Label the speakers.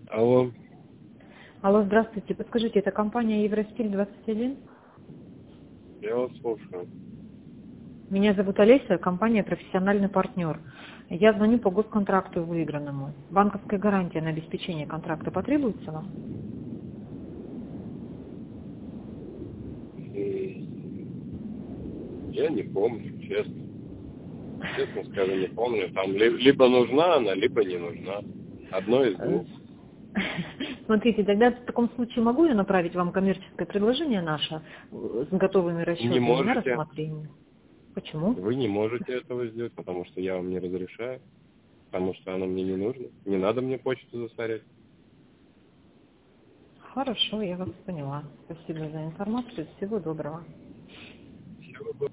Speaker 1: Алло,
Speaker 2: Алло, здравствуйте. Подскажите, это компания Евростиль 21?
Speaker 1: я вас слушаю.
Speaker 2: Меня зовут Олеся, компания «Профессиональный партнер». Я звоню по госконтракту выигранному. Банковская гарантия на обеспечение контракта потребуется вам?
Speaker 1: Я не помню, честно. Честно скажу, не помню. Там либо нужна она, либо не нужна. Одно из
Speaker 2: Э,
Speaker 1: двух.
Speaker 2: Смотрите, тогда в таком случае могу я направить вам коммерческое предложение наше с готовыми
Speaker 1: Не
Speaker 2: расчетами на
Speaker 1: можете.
Speaker 2: рассмотрение? Почему?
Speaker 1: Вы не можете этого сделать, потому что я вам не разрешаю. Потому что оно мне не нужно. Не надо мне почту засорять.
Speaker 2: Хорошо, я вас поняла. Спасибо за информацию. Всего доброго.
Speaker 1: Всего доброго.